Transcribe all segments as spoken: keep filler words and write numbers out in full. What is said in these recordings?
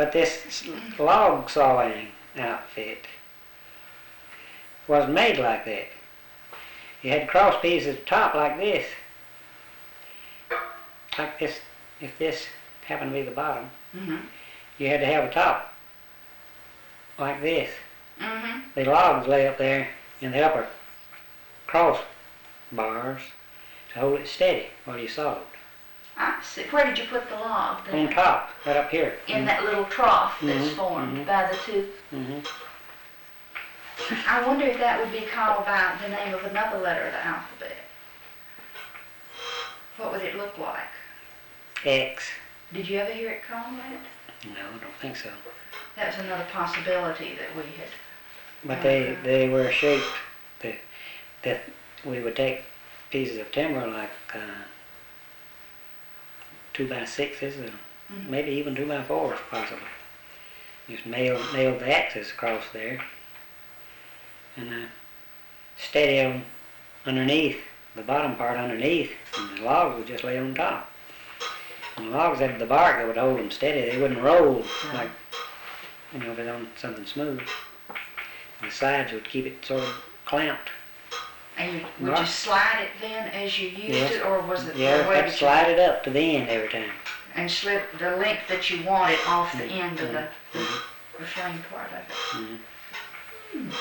But this log sawing outfit wasn't made like that. You had cross pieces at the top like this. Like this, if this happened to be the bottom, Mm-hmm. you had to have a top like this. Mm-hmm. The logs lay up there in the upper cross bars to hold it steady while you sawed. I see. Where did you put the log then? On top, right up here. In that little trough that's Mhm, formed mhm. by the two. Mm-hmm. I wonder if that would be called by the name of another letter of the alphabet. What would it look like? X. Did you ever hear it called that? No, I don't think so. That was another possibility that we had. But they, Okay. they were shaped that, that we would take pieces of timber like uh, two by sixes and Mhm. maybe even two by fours possibly. Just nail, nail the axes across there and uh, steady them underneath, the bottom part underneath, and the logs would just lay on top. And the logs had the bark that would hold them steady. They wouldn't roll like, you know, if it's on something smooth. And the sides would keep it sort of clamped. And you, would Right. you slide it then as you used Yes. it, or was it Yeah, the way I'd that slide it up to the end every time. you, and slip the length that you wanted off the end of the, Mhm. the frame part of it? Mhm.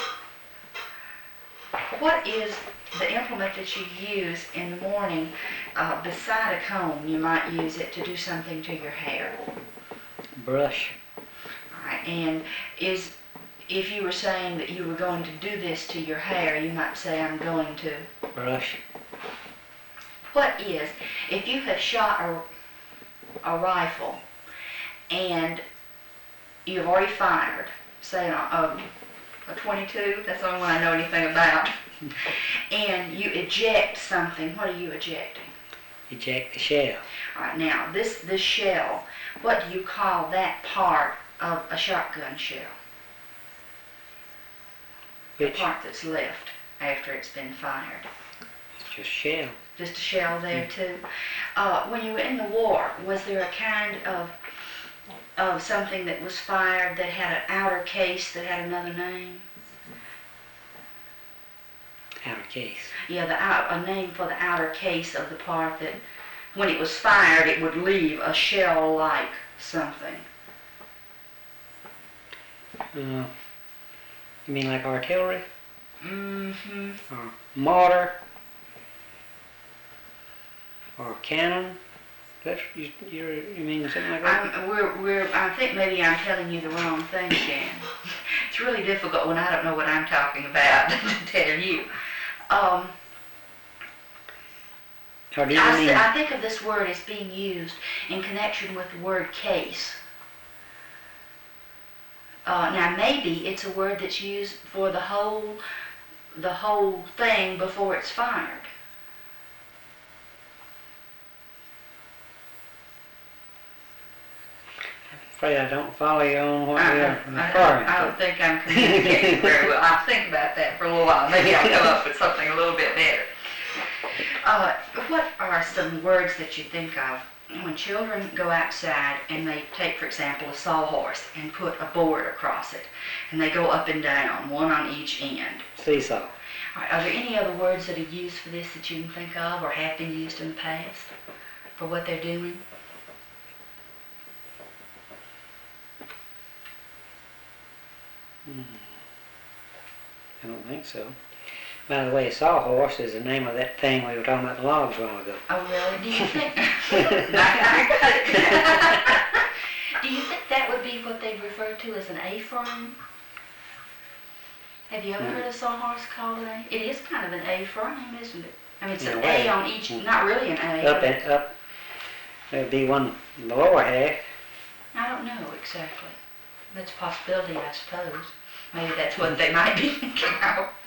What is the implement that you use in the morning uh, beside a comb? You might use it to do something to your hair. Brush. All right, and is if you were saying that you were going to do this to your hair, you might say, I'm going to. Brush. What is, if you have shot a, a rifle and you've already fired, say a, a, a twenty-two, that's the only one I know anything about, and you eject something, what are you ejecting? Eject the shell. All right, now, this, this shell, what do you call that part of a shotgun shell? The Which part that's left after it's been fired. is just shell. Just a shell there too. Uh, when you were in the war, was there a kind of of something that was fired that had an outer case that had another name? Outer case. Yeah, the out, a name for the outer case of the part that, when it was fired, it would leave a shell-like something. Uh, you mean like artillery? Mm-hmm. Or mortar? Or cannon? That's, you, you're, you mean something like that? I'm, we're, we're, I think maybe I'm telling you the wrong thing, Jan. It's really difficult when I don't know what I'm talking about to tell you. Um, Or do you I, mean? th- I think of this word as being used in connection with the word case. Uh, now maybe it's a word that's used for the whole, the whole thing before it's fired. I'm afraid I don't follow you on what I, you're I, referring I, I to. don't think I'm communicating very well. I'll think about that for a little while. Maybe I'll come up with something a little bit better. Uh, what are some words that you think of when children go outside and they take, for example, a sawhorse and put a board across it, and they go up and down, one on each end? Seesaw. All right, are there any other words that are used for this that you can think of or have been used in the past for what they're doing? Hmm. I don't think so. By the way, sawhorse is the name of that thing we were talking about the logs a while ago. Oh, really? Do you think... I got it. Do you think that would be what they'd refer to as an A-frame? Have you ever Mm. heard a sawhorse called an A? It is kind of an A-frame, isn't it? I mean, it's In an a way. A on each, Mm. not really an A. Up but and up. There'd be one in the lower half. I don't know exactly. That's a possibility, I suppose. Maybe that's what they might be thinking of.